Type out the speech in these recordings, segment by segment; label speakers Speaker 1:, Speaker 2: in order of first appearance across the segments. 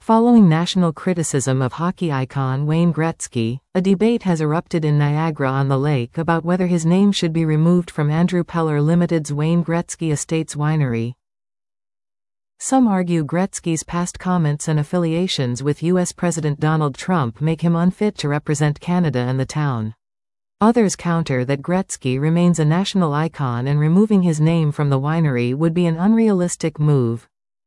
Speaker 1: Following national criticism of hockey icon Wayne Gretzky, a debate has erupted in Niagara-on-the-Lake about whether his name should be removed from Andrew Peller Limited's Wayne Gretzky Estates winery. Some argue Gretzky's past comments and affiliations with U.S. President Donald Trump make him unfit to represent Canada and the town. Others counter that Gretzky remains a national icon and removing his name from the winery would be an unrealistic move.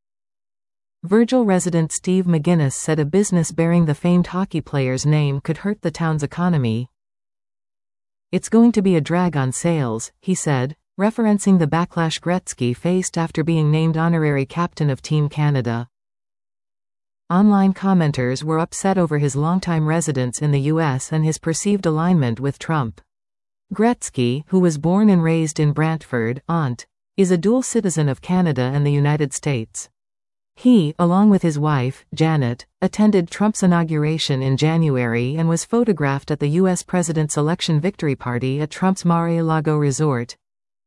Speaker 1: Virgil resident Steve McGuinness said a business bearing the famed hockey player's name could hurt the town's economy. "It's going to be a drag on sales," he said, referencing the backlash Gretzky faced after being named honorary captain of Team Canada. Online commenters were upset over his longtime residence in the U.S. and his perceived alignment with Trump. Gretzky, who was born and raised in Brantford, Ont, is a dual citizen of Canada and the United States. He, along with his wife, Janet, attended Trump's inauguration in January and was photographed at the U.S. president's election victory party at Trump's Mar-a-Lago resort.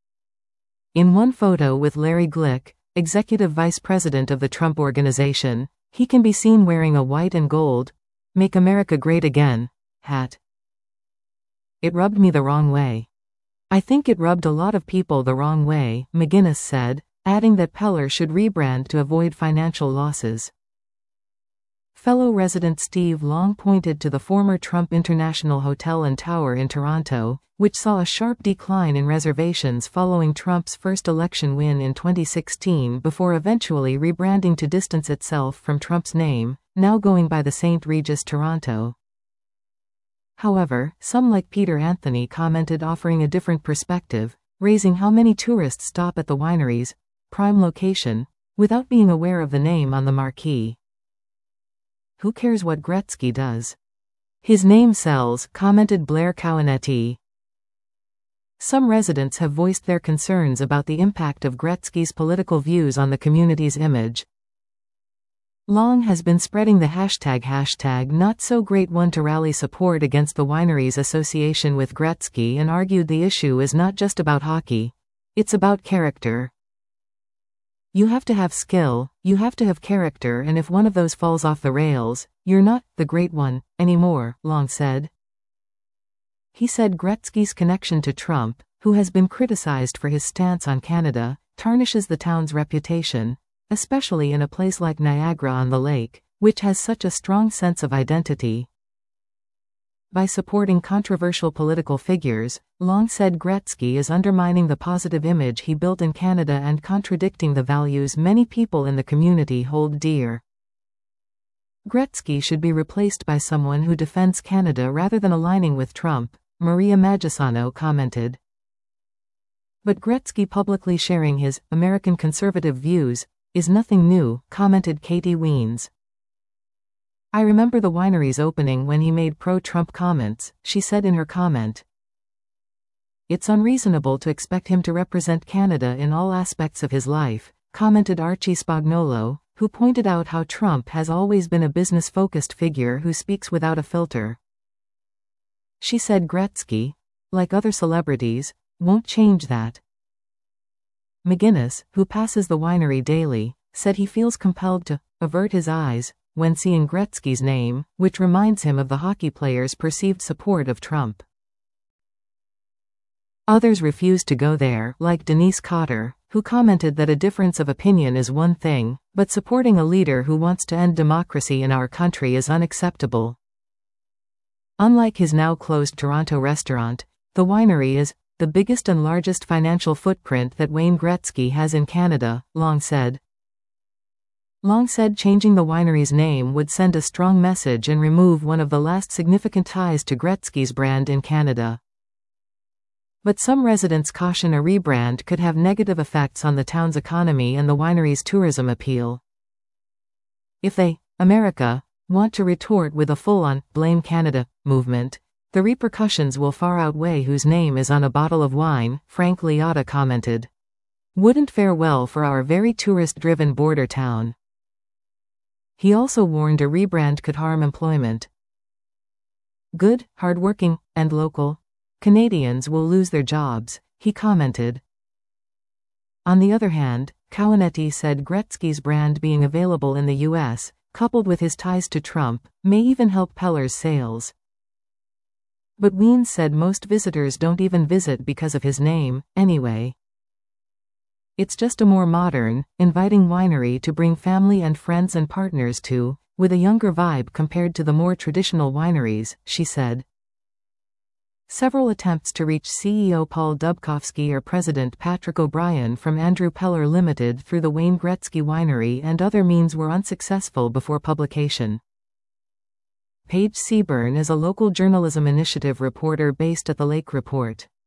Speaker 1: In one photo with Larry Glick, executive vice president of the Trump Organization, he can be seen wearing a white and gold "Make America Great Again" hat. "It rubbed me the wrong way. I think it rubbed a lot of people the wrong way," McGuinness said, adding that Peller should rebrand to avoid financial losses. Fellow resident Steve Long pointed to the former Trump International Hotel and Tower in Toronto, which saw a sharp decline in reservations following Trump's first election win in 2016 before eventually rebranding to distance itself from Trump's name, now going by the St. Regis Toronto. However, some like Peter Anthony commented offering a different perspective, raising how many tourists stop at the winery's prime location without being aware of the name on the marquee. "Who cares what Gretzky does? His name sells," commented Blair Cowanetti. Some residents have voiced their concerns about the impact of Gretzky's political views on the community's image. Long has been spreading the hashtag #NotSoGreat1 to rally support against the winery's association with Gretzky and argued the issue is not just about hockey. It's about character. "You have to have skill, you have to have character, and if one of those falls off the rails, you're not the great one anymore," Long said. He said Gretzky's connection to Trump, who has been criticized for his stance on Canada, tarnishes the town's reputation, especially in a place like Niagara-on-the-Lake, which has such a strong sense of identity. By supporting controversial political figures, Long said Gretzky is undermining the positive image he built in Canada and contradicting the values many people in the community hold dear. Gretzky should be replaced by someone who defends Canada rather than aligning with Trump, Maria Magisano commented. But Gretzky publicly sharing his American conservative views is nothing new, commented Katie Weens. "I remember the winery's opening when he made pro-Trump comments," she said in her comment. "It's unreasonable to expect him to represent Canada in all aspects of his life," commented Archie Spagnolo, who pointed out how Trump has always been a business-focused figure who speaks without a filter. She said Gretzky, like other celebrities, won't change that. McGuinness, who passes the winery daily, said he feels compelled to avert his eyes when seeing Gretzky's name, which reminds him of the hockey player's perceived support of Trump. Others refused to go there, like Denise Cotter, who commented that a difference of opinion is one thing, but supporting a leader who wants to end democracy in our country is unacceptable. Unlike his now closed Toronto restaurant, the winery is the biggest and largest financial footprint that Wayne Gretzky has in Canada, Long said. Long said changing the winery's name would send a strong message and remove one of the last significant ties to Gretzky's brand in Canada. But some residents caution a rebrand could have negative effects on the town's economy and the winery's tourism appeal. If they, America, want to retort with a full-on "Blame Canada" movement, the repercussions will far outweigh whose name is on a bottle of wine, Frank Liotta commented. "Wouldn't fare well for our very tourist-driven border town." He also warned a rebrand could harm employment. "Good, hardworking, and local Canadians will lose their jobs," he commented. On the other hand, Cowanetti said Gretzky's brand being available in the U.S. coupled with his ties to Trump, may even help Peller's sales. But Wiens said most visitors don't even visit because of his name, anyway. It's just a more modern, inviting winery to bring family and friends and partners to, with a younger vibe compared to the more traditional wineries, she said. Several attempts to reach CEO Paul Dubkowski or President Patrick O'Brien from Andrew Peller Limited through the Wayne Gretzky Winery and other means were unsuccessful before publication. Paige Seaburn is a local journalism initiative reporter based at the Lake Report.